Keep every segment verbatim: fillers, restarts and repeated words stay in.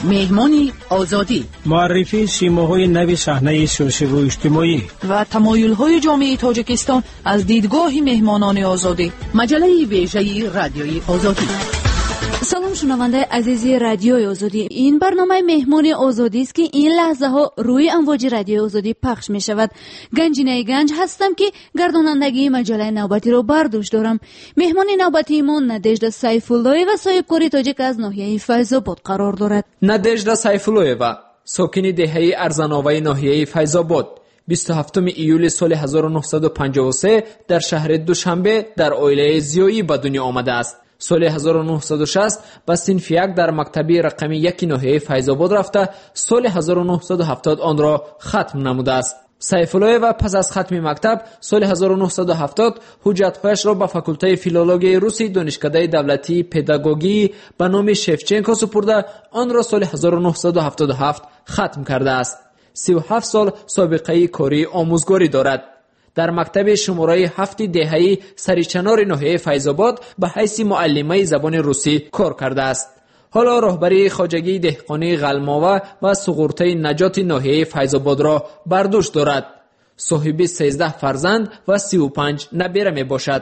مهمان آزادی، معرفی سیماهای نو صحنه سیاسی و اجتماعی و تمایل‌های جامعه تاجیکستان از دیدگاه مهمانان آزادی. مجله ویژه رادیوی آزادی. سلام شنونده عزیزی رادیوی آزادی، این برنامه مهمان آزادی است که این لحظه ها روی امواج رادیوی آزادی پخش می شود. گنجینه گنج هستم که گردانندگی مجله نوبتی رو بر دوش دارم. مهمان نوبتی ما ندژدا سیفاللویه و صاحبکاری تاجیک از ناحیه فیض‌آباد قرار دارد. ندژدا سیفاللویه ساکن دهه ارزان‌آور ناحیه فیض‌آباد، بیست و هفتم ایول سال هزار و نهصد و پنجاه و سه در شهر دوشنبه در عائله زیایی به دنیا آمده است. سال هزار و نهصد و شصت به صنف یک در مکتبی رقم یک ناحیه فیض‌آباد رفته سال هزار و نهصد و هفتاد آن را ختم نموده است. سیفاللویه و پس از ختم مکتب سال هزار و نهصد و هفتاد حجت‌هایش را به فاکولته فیلولوژی روسی دانشکده دولتی پداگوژی به نام شفچنکو سپرده آن را سال هزار و نهصد و هفتاد و هفت ختم کرده است. سی و هفت سال سابقه کاری آموزگاری دارد. در مکتب شماره هفت دهه‌ای سریچنار ناحیه فیض‌آباد به حیث معلمه زبان روسی کار کرده است. حالا راهبری خواجگی دهقانی غلماوه و سقورته نجات ناحیه فیض‌آباد را بر دوش دارد. صاحب سیزده فرزند و سی و پنج نبیره می باشد.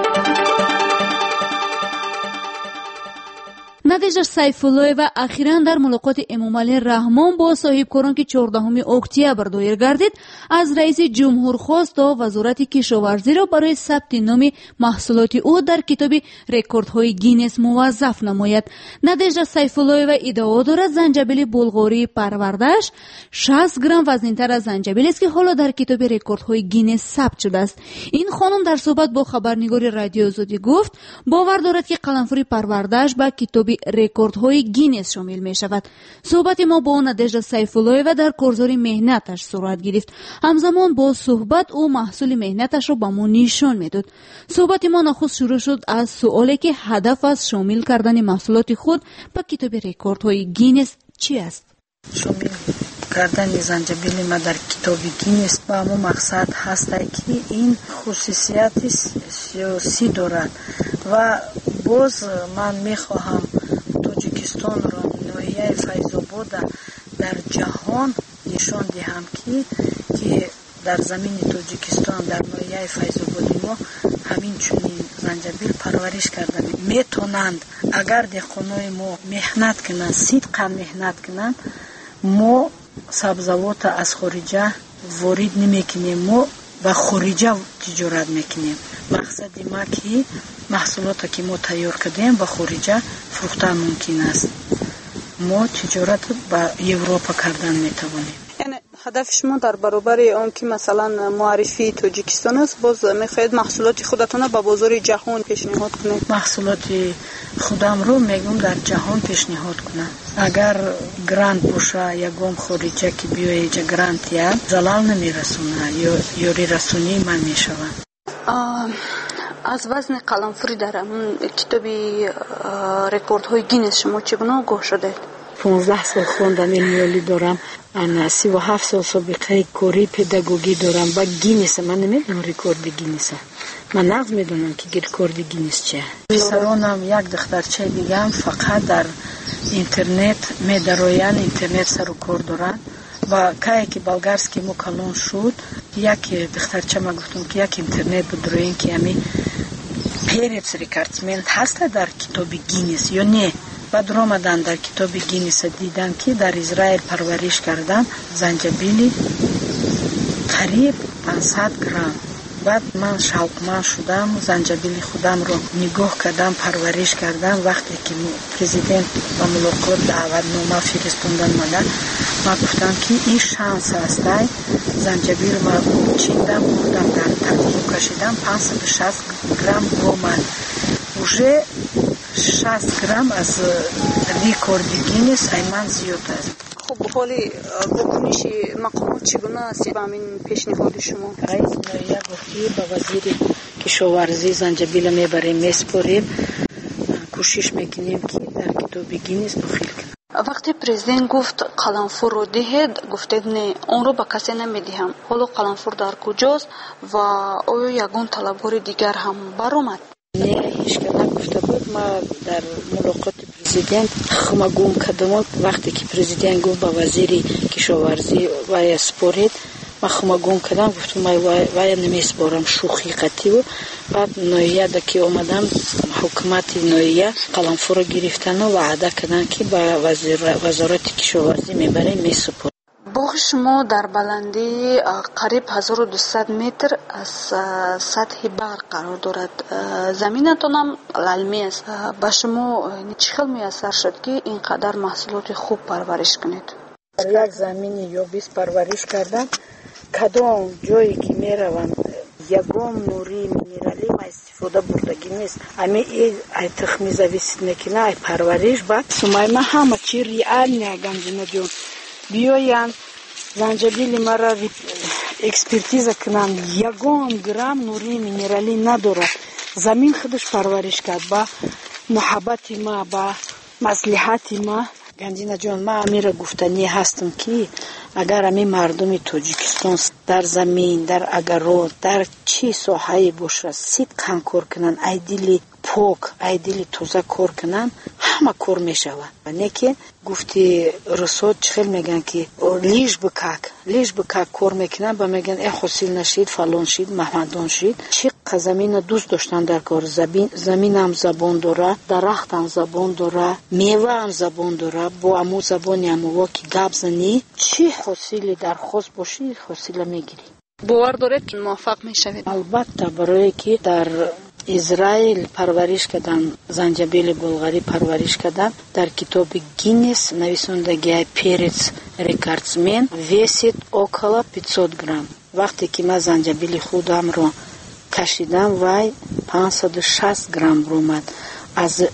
ندژدا سیفاللویه و اخیراً در ملاقات امامعلی رحمان با صاحبکاران که چهاردهم اکتبر دایر گردید از رئیس جمهور خواست تا وزارت کشاورزی را برای ثبت نام محصولات او در کتاب رکوردهای گینس موظف نماید. ندژدا سیفاللویه ادعا دارد زنجبیل بلغاری پرورده‌اش شصت گرم وزن‌تر از زنجبیل است که حالا در کتاب رکوردهای گینس ثبت شده است. این خانم در صحبت با خبرنگار رادیو آزادی گفت باور دارد که قلمفوری پرورده‌اش به کتاب رکوردهای گینس شامل می شود. صحبت ما با ندژدا سیفاللویه و در کارزار مهنتش صورت گرفت. همزمان با صحبت او محصول مهنتش را به ما نشان میداد. صحبت ما نخست شروع شد از سوالی که هدف از شامل کردن محصولات خود به کتاب رکوردهای گینس چی است؟ شامل کردن زنجبیل ما در کتاب گینس با همون مقصد هست که این خصوصیت سیاسی دارد و باز من میخواهم تاجیکستان را ناحیه فیض‌آباد در جهان نشان دهم که که در زمین تاجیکستان در ناحیه فیض‌آباد ما همین چنین زنجبیل پرورش کردن میتونند. اگر دهقانای ما مهنت کنند، صدقاً مهنت کنند، ما سبزوات از خارجه وارد نمیکنیم، ما و خارجه تجارت میکنیم. مقصد ما که محصولات که ما تیار کردیم و خارجه فروختن ممکن است. ما تجارت با اروپا کردن میتوانیم. یعنی هدف شما در برابر اون که مثلا معرفی تاجیکستان است، باز میخواید محصولات خودتون به بازار جهان پیشنهاد کنید؟ محصولات خودم رو میگم در جهان پیشنهاد کنم. اگر گرانت باشه یکم خارجه که بیای اینجا گرانت یا زلال نمیرسونه یا یوری رسونی من میشوم. از وزن قلمفوری در کتابی رکوردهای گینس شما چگونه آگاه شده؟ پانزده سال خواندن علمی دارم، انا سی و هفت سال سابقه کاری پداگوژی دارم. با گینس من نمیدونم رکورد گینس، من نقض میدونم که رکورد گینس چیه. پسرانم یک دخترچه دیگه هم فقط در اینترنت میدروین، اینترنت سر و کار دارن و که که بلغارسکی مکالون شد یک دخترچه ما گفتم که یک اینترنت بدروین که همی پیرتس ریکاردسمنت هست در کتاب گینس یا نه. بعد رامدن در کتاب گینس دیدن که در اسرائیل پرورش کردن زنجبیل قریب پانصد گرم. بعد من شوقمند شدم، زنجبیل خودم رو نگاه کردم، پرورش کردم. وقتی که پرزیدنت با ملاقات دعوتنامه فرستادن منو، من گفتم که این شانس است. زنجبیل ما چیدم، بردم در ترتیب کشیدم، پانصد و شصت گرم گومن. уже شصت گرم از رکورد گینس ایمان زیاد است. خب حالی واکنش مقامات چگونه است به همین پیشنهاد شما؟ رئیس ناحیه گفتی با وزیر کشاورزی زنجبیل میبریم میسپاریم، کوشش میکنیم که در کتاب گینس داخل کنیم. وقتی پرزیدنت گفت قلمفور رو دهید، گفتید نه اون رو به کسی نمیدهم. حالا قلمفور در کجاست و آیا یگان طلبکار دیگر هم برآمد؟ نه هیچ که نگفته بود. ما در ملاقات پرزیدنت خما گم کردم وقتی که پرزیدنت گفت با وزیر کشاورزی و سپورت ما خما گم کردم گفتم ما وای نمیسپارم شوخی قطعی و بعد نویه دا که اومدم حکومت نویه قلمفور گرفتن و وعده کردن که با وزارت کشاورزی میبره میسپار. باغ شما در بلندی قریب هزار و دویست متر از سطح بحر قرار دارد. زمینتان هم للمی است. با شما چه خیلی میسر شد که اینقدر محصولات خوب پرورش کنید؟ یک زمین یابس پرورش کردم. کدام جایی که میروم یگام نوری مینرالی ما استفاده بردگی نیست. امی ای تخمی زویست میکنه ای پرورش بعد سمای ما همه چی ریال نگم جون بیاین زنجبیل مرا اکسپرتیز کنن یگام گرم نوری مینرالی نداره. زمین خودش پرورش کرد با محبت ما با مصلحت ما. گنجینا جان ما امیر گفتنی هستم که اگر امی مردم تاجیکستان در زمین در اگرود در چی ساحه باشه صدقاً کار کنن ای دل پاک ای دل تازه کار کنن همه کار میشود. نه که گفتی رسول چخیل میگن که لیش بکاک لیش بکاک کار میکنن با میگن ای حاصل نشید فلان شید محمدان شید. چی زمین دوست داشتن در کار زمین زمین هم زبان داره درخت هم زبان داره میوه هم زبان داره با امو زبانی امو که گپ زنی چی حاصل در خواست باشی حاصل میگیری. باور دارید که موفق میشوید؟ البته برای که در اسرائیل پرورش کردن زنجبیل بلغاری پرورش کردن در کتاب گینس نویسندگی پرец рекордсмен весит около пятьсот грамм. وقتی که من زنجبیل خودم رو کشیدم وای پانصد و شصت گرم اومد. از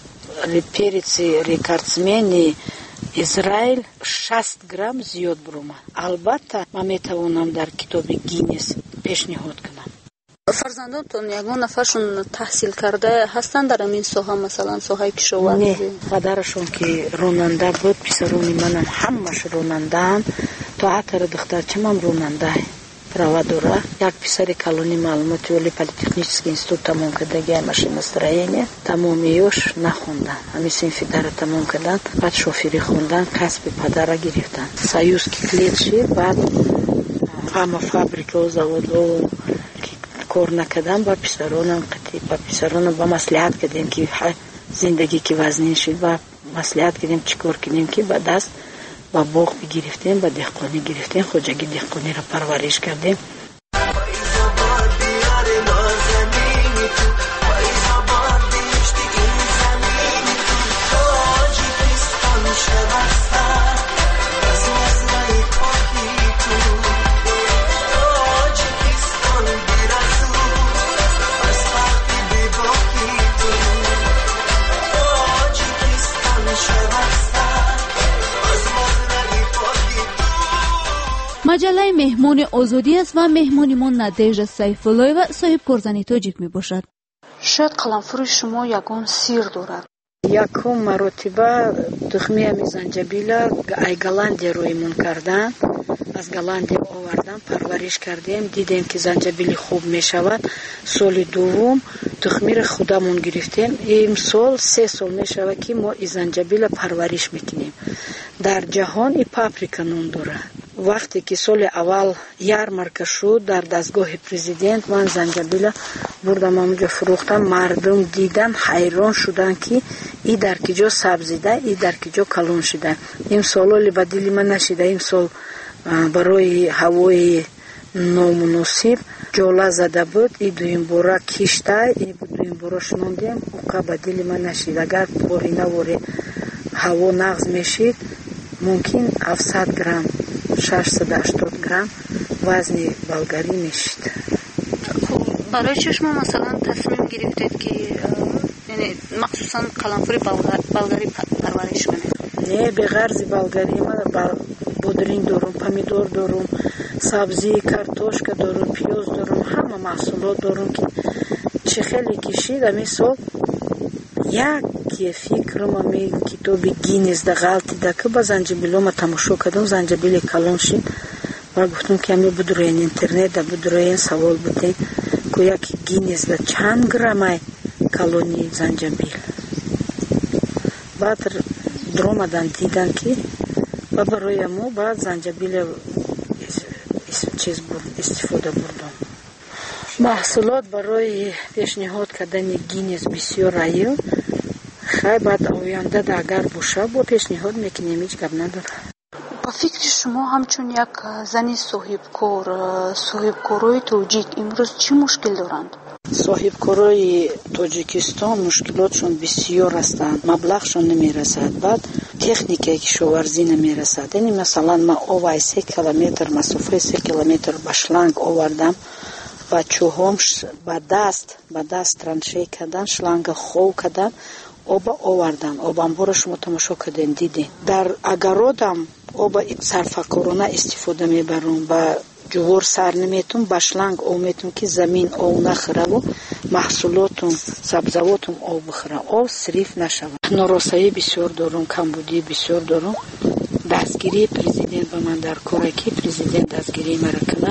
پرец рекордсмен اسرائیل شصت گرم زیاد اومد. البته من میتوانم در کتاب گینس پیشنهاد کنم. فرزندانتون یگان نفرشون تحصیل کرده هستن در این ساحه مثلا ساحه کشاورزی؟ نه پدرشون که راننده بود پسرونی منم همش راننده تا عطر دخترچم راننده права дора. Як писари калони маълумоти оли политехнически институт тамом кардагия машиностроение тамомиёш нахондан. Ҳамин синфи дара тамом кардан, баъд шофирӣ хондан, касби падара гирифтан. Союз ки клет шид, баъд ҳама фабрикао заводо кор накардан, ба писаронам қати ба писаронам ба маслиҳат кардем ки зиндагӣ ки вазнин шид, ба маслиҳат кардем чӣ кор кунем ки ба даст با باغ بگرفتیم با دهقانی گرفتیم خوجگی دهقانی را پرورش کردیم. مجله مهمون آزادی است و مهمانیمان ندژد سیف‌اللهیوا صاحب کارزنی تاجیک می باشد. شاید قلمفور شما یگان سیر دارد. یکم مرتبه تخمی همی زنجبیل ای گلاندی رو ایمون کردن، از گلاندی آوردن پرورش کردیم، دیدیم که زنجبیل خوب می شود. سال دوم تخمی را خودمون گرفتیم. این سال سه سال می شود که ما این زنجبیل پرورش میکنیم. در جهان این پاپریکا نام داره. وقتی که سال اول یارمارکا شد در دستگاه پرزیدنت من زنجبیل بردم اونجا فروختم. مردم دیدن حیران شدن که این در کجا سبزیده این در کجا کلون شده. این سال به دل من نشده. این سال برای هوای نامناسب جولا زده بود. این دویم بارا کشته این دویم بارا شنوندیم اوکا به دل من نشید. اگر باری نواری هوا نغز میشید ممکن هفتصد گرم ششصد و هشتاد گرم وزن بلغاری میشید. برای چه شما مثلا تصمیم گرفتید که یعنی مخصوصا قلمفور بلغاری پرورش کنید؟ نه به غرض بلغاری ما بودرین دارم، پمیدور دارم، سبزی کارتوشکا دارم، پیاز دارم، همه محصولات دارم که چه خیلی کشید. امی سال یک فکرم امی کتاب گینس ده غلطی ده که با زنجبیل ما تماشا کردم. زنجبیل کلان شد و گفتم که امی بدروین اینترنت ده بدروین سوال بودیم که یک گینس ده چند گرمه калони занҷабил. баъд дромадан дидан ки ва барои мо баъд занҷабил чиз истифода бурдам. маҳсулот барои пешниҳод кардани Гиннес бисёр аю. хай баъд оянда агар боша бо пешниҳод мекунем, ҳеҷ гап надорад. ба фикри шумо ҳамчун як зани соҳибкор, соҳибкорои тоҷик имрӯз чӣ мушкил доранд? соҳибкорои Тоҷикистон мушкилотшон бисёр ҳастанд. маблағшон намерасад, баъд техникаи кишоварзӣ намерасад. яъне масалан ман овай се километр масофаи се километр ба шланг овардам ва чӯҳом ба даст ба даст траншей кардан, шланга хов кардан, оба овардан. обанбора шумо тамошо кардем, дидем. дар агародам оба сарфакорона истифода мебарам. ба ҷувор сар наметун, ба шланг об метун ки замин об нахӯраву маҳсулотум сабзавотум об бихӯра, об сириф нашавад. норосаӣ бисёр дорум, камбудӣ бисёр дорум. дастгирии президент ба ман дар кора ки президент дастгирии мара кана.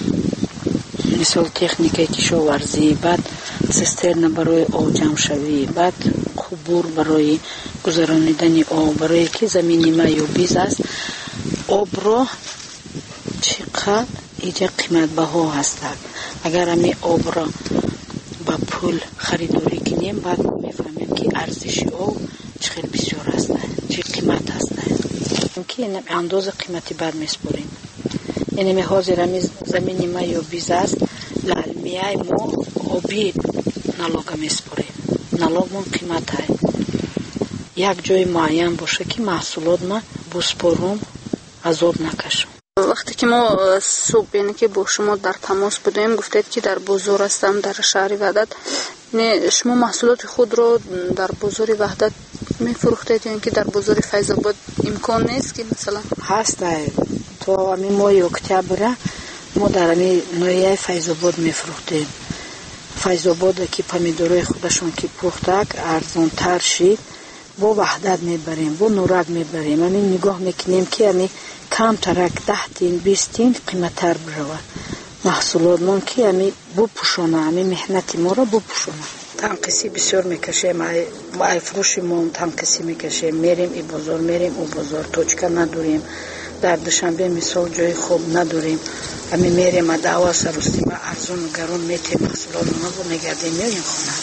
мисол техникаи кишоварзӣ, баъд цистерна барои об ҷамъшавӣ, баъд қубур барои гузаронидани об, барое ки замини ма ёбиз аст. обро чӣ қадр иҷа қиматбаҳо ҳастад. агар ҳами обро ба пул харидорӣ кунем, баъд мефаҳмем ки арзиши об чӣ хел бисёр аст, чӣ қимат аст. ки андоза қимати бад меспорем. яъне ҳозир ҳами замини ма ёбиз аст, лалмияи мо оби налога меспорем. налогмон қимат ҳай. як ҷои муайян боша ки маҳсулот ма буспорум, азоб накашам. вақте ки мо суб яъне ки бо шумо дар тамос будем, гуфтед ки дар бозор ҳастам, дар шаҳри Ваҳдат. шумо маҳсулоти худро дар бозори Ваҳдат мефурӯхтед ё ин ки дар бозори Файзобод имкон нест ки масалан? ҳаст. то ҳами моҳи октябра мо дар ҳами ноҳияи Файзобод мефурӯхтем. Файзобода ки помидорои худашон ки пухтак арзонтар шид, бо Ваҳдат мебарем, бо Нурак мебарем. ҳами нигоҳ мекунем ки ҳами камтарак даҳ тин бист тин қиматтар биравад. маҳсулотмон ки ҳами бупӯшона, ҳами меҳнати моро бупӯшона. танқисӣ бисёр мекашем, ай фурӯшимон танқисӣ мекашем. мерем и бозор, мерем у бозор, точка надорем. дар душанбе мисол ҷои хоб надорем. ҳами мерем адава сарустима арзону гарон метем маҳсулотмо бо мегардем меоем хона.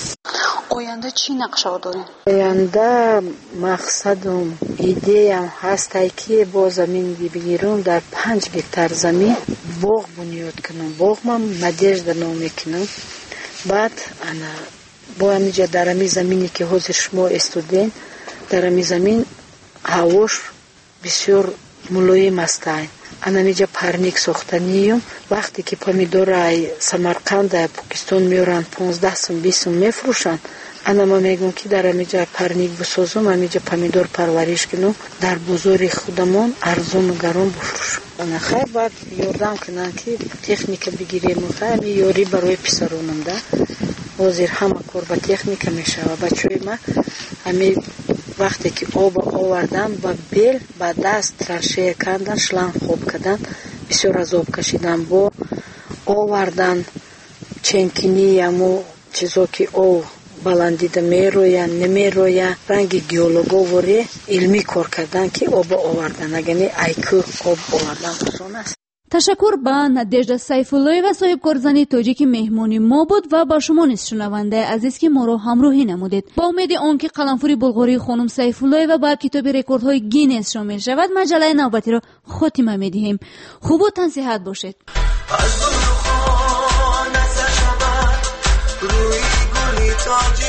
оянда чӣ нақша дорем? оянда мақсадум идеям ҳастай ки бо замини бигирум дар панҷ гектар замин боғ бунёд кунам. боғ ман надежда ном мекунам. баъд ана бо ҳамиҷа дар ҳами замине ки ҳозир шумо истудем, дар ҳами замин ҳавош бисёр мулоим астай. анамиҷа парник сохтаниюм. вақте ки помидорай Самарқанда Покистон меоранд понздаҳ сум бист сум мефурӯшанд, ана ма мегӯм ки дар ҳамиҷа парник бисозум, ҳамиҷа помидор парвариш кунам, дар бозори худамон арзону гарон бифурӯшам. ана хай баъд ёрдам кунанд ки техника бигирем. хай ҳами ёрӣ барои писаронам да. ҳозир ҳама кор ба техника мешавад. бачаҳои ма ҳами вақте ки оба овардан ба бел ба даст траншея кардан, шланг хоб кардан, бисёр аз об кашидан, бо овардан ченкини яму чизо ки об баландида мероя немероя, ранги геологоворе илмӣ кор кардан ки оба овардан. агани айку об овардан осон аст. ташаккур ба Надежда Сайфуллоева, соҳибкорзани тоҷики меҳмони мо буд ва ба шумо низ шунавандаи азиз ки моро ҳамроҳӣ намудед. ба умеди он ки қаламфури булғории хонум Сайфуллоева ба китоби рекордҳои Гиннес шомил шавад, маҷалаи навбатиро хотима медиҳем. хубу тансиҳат бошед. روی گلی تاج